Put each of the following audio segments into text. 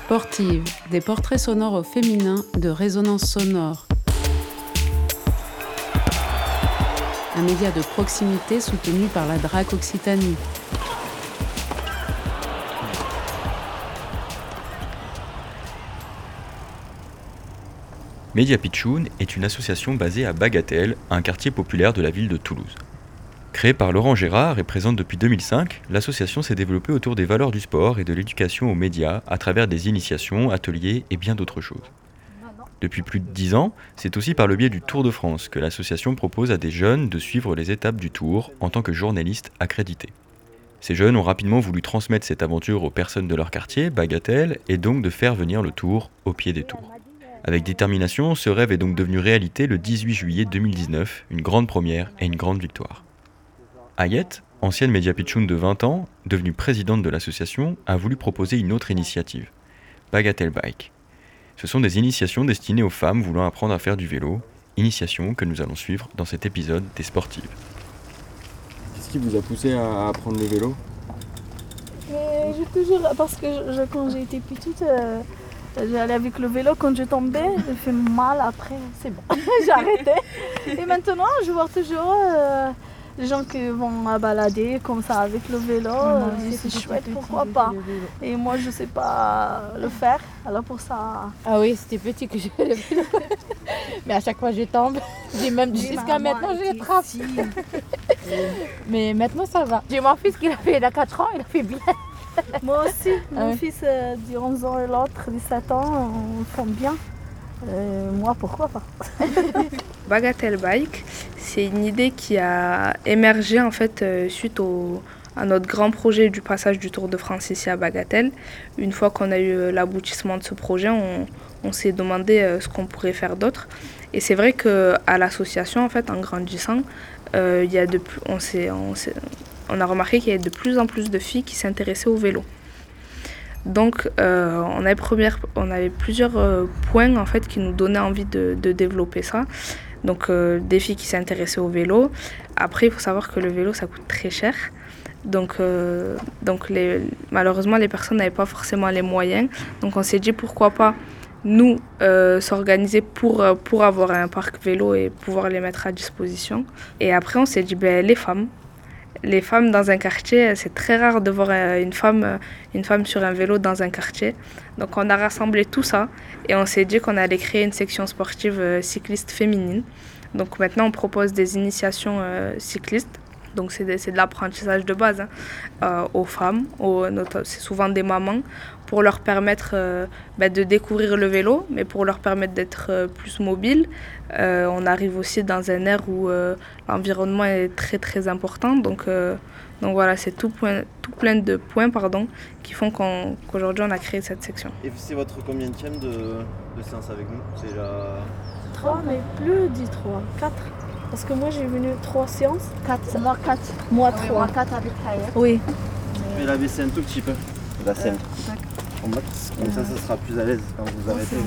Sportive, des portraits sonores au féminin de Résonance Sonore. Un média de proximité soutenu par la DRAC Occitanie. Média Pitchoun est une association basée à Bagatelle, un quartier populaire de la ville de Toulouse. Créée par Laurent Gérard et présente depuis 2005, l'association s'est développée autour des valeurs du sport et de l'éducation aux médias à travers des initiations, ateliers et bien d'autres choses. Depuis plus de 10 ans, c'est aussi par le biais du Tour de France que l'association propose à des jeunes de suivre les étapes du Tour en tant que journalistes accrédités. Ces jeunes ont rapidement voulu transmettre cette aventure aux personnes de leur quartier, Bagatelle, et donc de faire venir le Tour au pied des tours. Avec détermination, ce rêve est donc devenu réalité le 18 juillet 2019, une grande première et une grande victoire. Ayette, ancienne média pitchoun de 20 ans, devenue présidente de l'association, a voulu proposer une autre initiative, Bagatelle Bike. Ce sont des initiations destinées aux femmes voulant apprendre à faire du vélo, initiations que nous allons suivre dans cet épisode des Sportives. Qu'est-ce qui vous a poussé à apprendre le vélo ? Parce que quand j'étais petite, j'allais avec le vélo, quand je tombais, ça fait mal après, c'est bon, j'ai arrêté. Et maintenant, je vois toujours les gens qui vont à balader comme ça avec le vélo, c'est chouette, pourquoi pas. Et moi, je ne sais pas le faire, alors pour ça... Ah oui, c'était petit que j'ai le vélo. Mais à chaque fois, je tombe. Jusqu'à maintenant, je les trappe. Mais maintenant, ça va. J'ai mon fils il a 4 ans, il a fait bien. Moi aussi, mon fils de 11 ans et l'autre 17 ans, on font bien. Moi, pourquoi pas. Bagatelle Bike, c'est une idée qui a émergé en fait suite à notre grand projet du passage du Tour de France ici à Bagatelle. Une fois qu'on a eu l'aboutissement de ce projet, on s'est demandé ce qu'on pourrait faire d'autre. Et c'est vrai qu'à l'association, en fait, en grandissant, on a remarqué qu'il y avait de plus en plus de filles qui s'intéressaient au vélo. Donc on avait plusieurs points en fait, qui nous donnaient envie de développer ça. Donc des filles qui s'intéressaient au vélo. Après, il faut savoir que le vélo, ça coûte très cher. Donc malheureusement, les personnes n'avaient pas forcément les moyens. Donc on s'est dit pourquoi pas nous s'organiser pour avoir un parc vélo et pouvoir les mettre à disposition. Et après, on s'est dit les femmes dans un quartier, c'est très rare de voir une femme sur un vélo dans un quartier. Donc on a rassemblé tout ça et on s'est dit qu'on allait créer une section sportive cycliste féminine. Donc maintenant on propose des initiations cyclistes. Donc c'est de l'apprentissage de base aux femmes, c'est souvent des mamans, pour leur permettre de découvrir le vélo, mais pour leur permettre d'être plus mobiles. On arrive aussi dans un air où l'environnement est très très important. Donc voilà, c'est tout plein de points qui font qu'aujourd'hui on a créé cette section. Et c'est votre combienième de séance avec nous ? C'est la... 3, mais plus de 3, 4. Parce que moi j'ai venu 3 séances. 4. Moi 4. Moi 3. Moi 4 avec Kaya. Oui. Je vais la baisser un tout petit peu. La scène. Comme ça sera plus à l'aise quand vous arrêtez.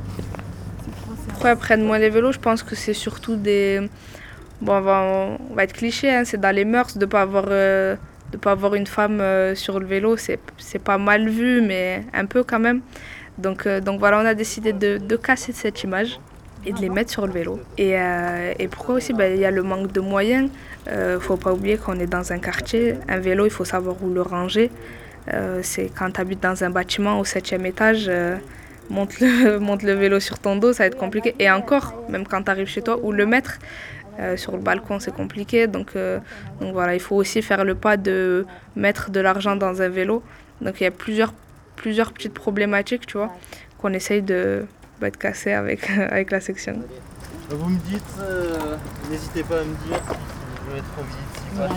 Après, prenne-moi les vélos, je pense que c'est surtout des... Bon, on va être cliché, c'est dans les mœurs de pas avoir une femme sur le vélo. C'est pas mal vu, mais un peu quand même. Donc voilà, on a décidé de casser cette image et de les mettre sur le vélo. Et pourquoi aussi il y a le manque de moyens. Faut pas oublier qu'on est dans un quartier. Un vélo, il faut savoir où le ranger. C'est quand tu habites dans un bâtiment au 7e étage, monte le vélo sur ton dos, ça va être compliqué. Et encore, même quand tu arrives chez toi, où le mettre sur le balcon, c'est compliqué. Donc voilà, il faut aussi faire le pas de mettre de l'argent dans un vélo. Donc il y a plusieurs petites problématiques, tu vois, qu'on essaye de casser avec la section. Vous me dites, n'hésitez pas à me dire si je veux être trop vite, si pas.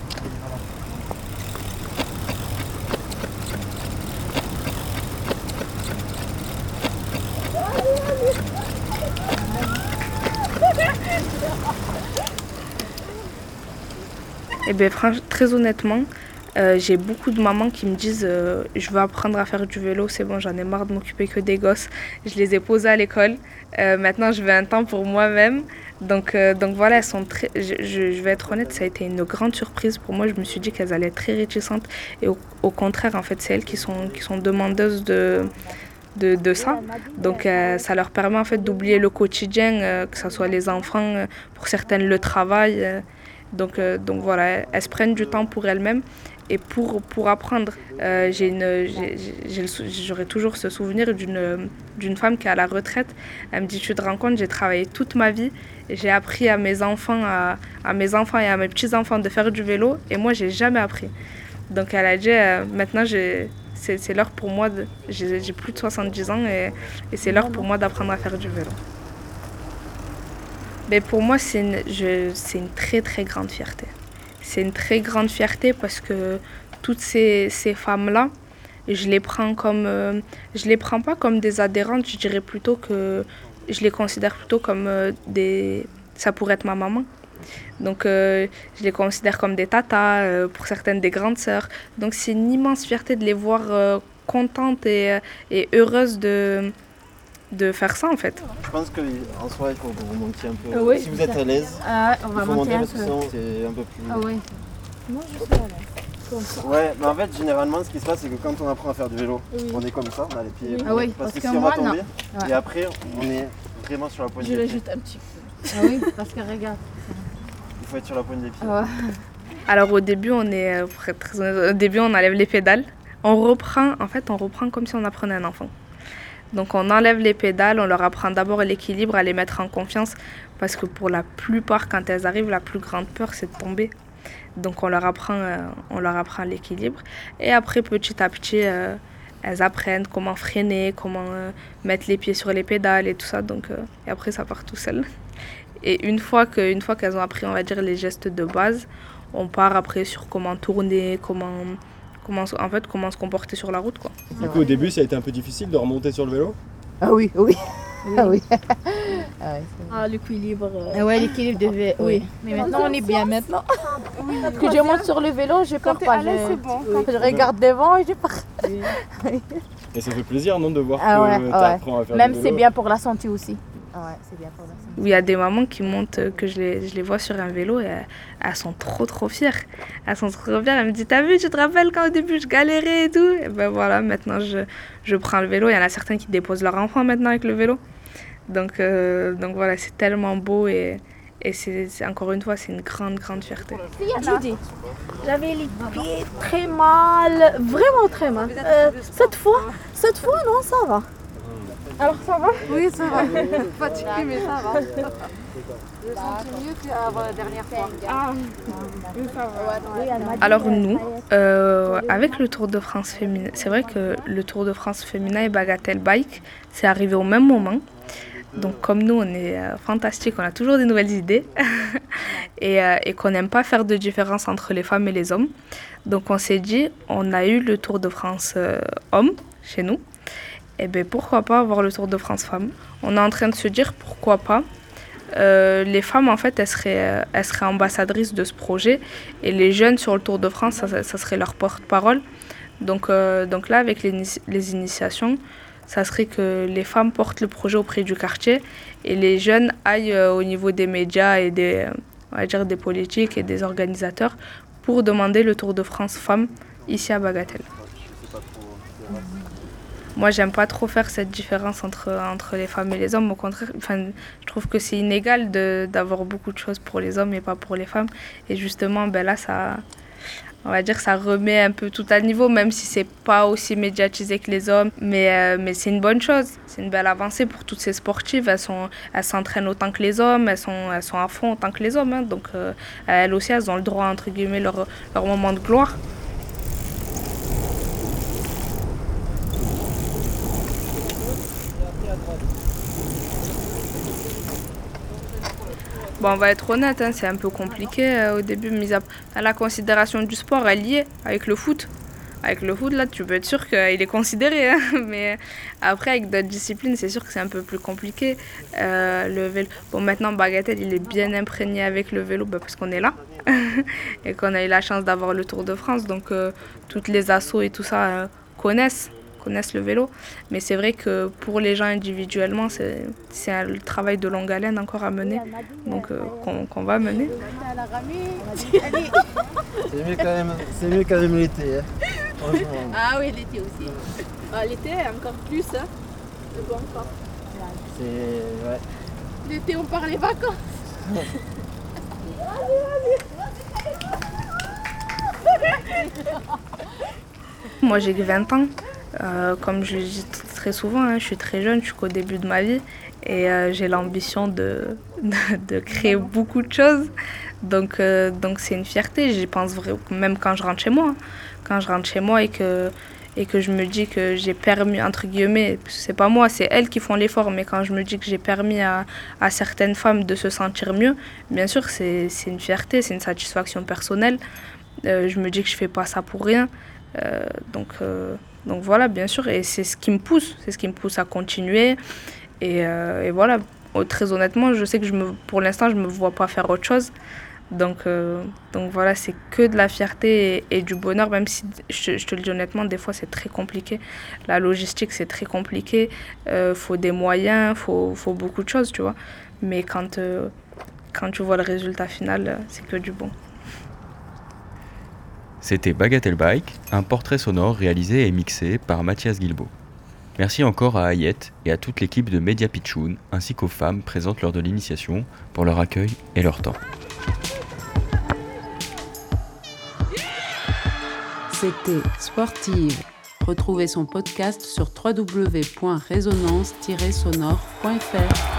Eh bien, très honnêtement, j'ai beaucoup de mamans qui me disent je veux apprendre à faire du vélo, c'est bon, j'en ai marre de m'occuper que des gosses. Je les ai posés à l'école. Maintenant, je veux un temps pour moi-même. Donc voilà, elles sont très... je vais être honnête, ça a été une grande surprise pour moi. Je me suis dit qu'elles allaient être très réticentes. Et au contraire, en fait, c'est elles qui sont demandeuses de ça. Donc ça leur permet en fait d'oublier le quotidien, que ce soit les enfants, pour certaines le travail. Donc voilà, elles se prennent du temps pour elles-mêmes et pour apprendre. J'aurai toujours ce souvenir d'une femme qui est à la retraite. Elle me dit, tu te rends compte, j'ai travaillé toute ma vie, j'ai appris à mes enfants et à mes petits-enfants de faire du vélo et moi j'ai jamais appris. Donc elle a dit, maintenant c'est l'heure pour moi, j'ai plus de 70 ans et c'est l'heure pour moi d'apprendre à faire du vélo. Mais pour moi, c'est une très très grande fierté. C'est une très grande fierté parce que toutes ces femmes-là, je les prends pas comme des adhérentes, je dirais plutôt que je les considère plutôt comme ça pourrait être ma maman. Donc je les considère comme des tatas, pour certaines des grandes sœurs. Donc c'est une immense fierté de les voir contentes et heureuses de faire ça en fait. Je pense qu'en soi il faut que vous remontiez un peu. Oui, Si vous êtes à l'aise, on il va faut monter monter un parce que peu. sinon c'est un peu plus... Ah oui. Moi je suis à l'aise. Comme ça. Ouais, mais en fait généralement ce qui se passe c'est que quand on apprend à faire du vélo, on est comme ça, on a les pieds. Ah oui, parce que si que on moi, va tomber, non. et après on est vraiment sur la pointe des pieds. juste un petit peu. Ah oui, parce que regarde. Il faut être sur la pointe des pieds. Alors au début, pour être très honnête, au début on enlève les pédales. On reprend comme si on apprenait un enfant. Donc on enlève les pédales, on leur apprend d'abord l'équilibre, à les mettre en confiance parce que pour la plupart, quand elles arrivent, la plus grande peur c'est de tomber. Donc on leur apprend l'équilibre et après petit à petit, elles apprennent comment freiner, comment mettre les pieds sur les pédales et tout ça. Donc et après ça part tout seul. Et une fois qu'elles ont appris, on va dire, les gestes de base, on part après sur comment tourner, comment se comporter sur la route, quoi. Du coup, au début, ça a été un peu difficile de remonter sur le vélo. Ah oui. Ah oui. L'équilibre. Ah ouais, l'équilibre devait. Oui. Mais maintenant on est bien maintenant. Parce que je monte sur le vélo, je pars pas. Je regarde devant et je pars. Et ça fait plaisir, non, de voir Ah que ouais, t'apprends à faire Même du vélo. c'est bien pour la santé aussi. Ah ouais, c'est bien pour la santé. Il y a des mamans qui montent, que je les vois sur un vélo et elles sont trop fières. Elles sont trop fières. Elles me disent, t'as vu, tu te rappelles quand au début je galérais et tout. Et ben voilà, maintenant je prends le vélo. Il y en a certains qui déposent leur enfant maintenant avec le vélo. Donc voilà, c'est tellement beau et c'est encore une fois, c'est une grande fierté. J'avais les pieds très mal, vraiment très mal. Cette fois, non, ça va. Alors ça va? Oui, ça va. Fatigué, mais ça va. Je me sens mieux que la dernière fois. Alors nous, avec le Tour de France féminin, c'est vrai que le Tour de France féminin et Bagatelle Bike, c'est arrivé au même moment. Donc comme nous, on est fantastique, on a toujours des nouvelles idées et qu'on n'aime pas faire de différence entre les femmes et les hommes. Donc on s'est dit, on a eu le Tour de France hommes chez nous. Et bien pourquoi pas avoir le Tour de France femmes? On est en train de se dire pourquoi pas. Les femmes en fait elles seraient ambassadrices de ce projet et les jeunes sur le Tour de France ça serait leur porte-parole. Donc là avec les initiations, ça serait que les femmes portent le projet auprès du quartier et les jeunes aillent au niveau des médias et des politiques et des organisateurs pour demander le Tour de France femmes ici à Bagatelle. Moi, j'aime pas trop faire cette différence entre les femmes et les hommes. Au contraire, je trouve que c'est inégal d'avoir beaucoup de choses pour les hommes et pas pour les femmes. Et justement, là, on va dire, ça remet un peu tout à niveau, même si c'est pas aussi médiatisé que les hommes. Mais c'est une bonne chose. C'est une belle avancée pour toutes ces sportives. Elles s'entraînent autant que les hommes. Elles sont à fond autant que les hommes. Hein. Donc, elles aussi, elles ont le droit, entre guillemets, leur moment de gloire. Bon, on va être honnête, hein, c'est un peu compliqué au début, à la considération du sport, elle y est, avec le foot. Avec le foot, là, tu peux être sûr qu'il est considéré. Hein, mais après, avec d'autres disciplines, c'est sûr que c'est un peu plus compliqué. Le vélo. Bon, maintenant, Bagatelle, il est bien imprégné avec le vélo parce qu'on est là. Et qu'on a eu la chance d'avoir le Tour de France. Donc, toutes les assos et tout ça connaissent le vélo. Mais c'est vrai que pour les gens individuellement, c'est un travail de longue haleine encore à mener. Donc, qu'on va mener. C'est mieux quand même l'été. Hein. Franchement. Ah oui, l'été aussi. L'été, encore plus. Hein. C'est. Ouais. L'été, on part les vacances. Moi j'ai que 20 ans. Comme je le dis très souvent, hein, je suis très jeune, je suis qu'au début de ma vie et j'ai l'ambition de créer beaucoup de choses. Donc c'est une fierté, j'y pense même quand je rentre chez moi. Quand je rentre chez moi et que je me dis que j'ai permis, entre guillemets, c'est pas moi, c'est elles qui font l'effort, mais quand je me dis que j'ai permis à certaines femmes de se sentir mieux, bien sûr c'est une fierté, c'est une satisfaction personnelle. Je me dis que je fais pas ça pour rien. Donc voilà, bien sûr, et c'est ce qui me pousse à continuer. Et voilà, très honnêtement, je sais que pour l'instant, je me vois pas faire autre chose. Donc voilà, c'est que de la fierté et du bonheur, même si, je te le dis honnêtement, des fois c'est très compliqué. La logistique, c'est très compliqué. Faut des moyens, faut beaucoup de choses, tu vois. Mais quand tu vois le résultat final, c'est que du bon. C'était Bagatelle Bike, un portrait sonore réalisé et mixé par Mathias Guilbault. Merci encore à Ayette et à toute l'équipe de Média Pitchoun, ainsi qu'aux femmes présentes lors de l'initiation, pour leur accueil et leur temps. C'était Sportive. Retrouvez son podcast sur www.resonance-sonore.fr.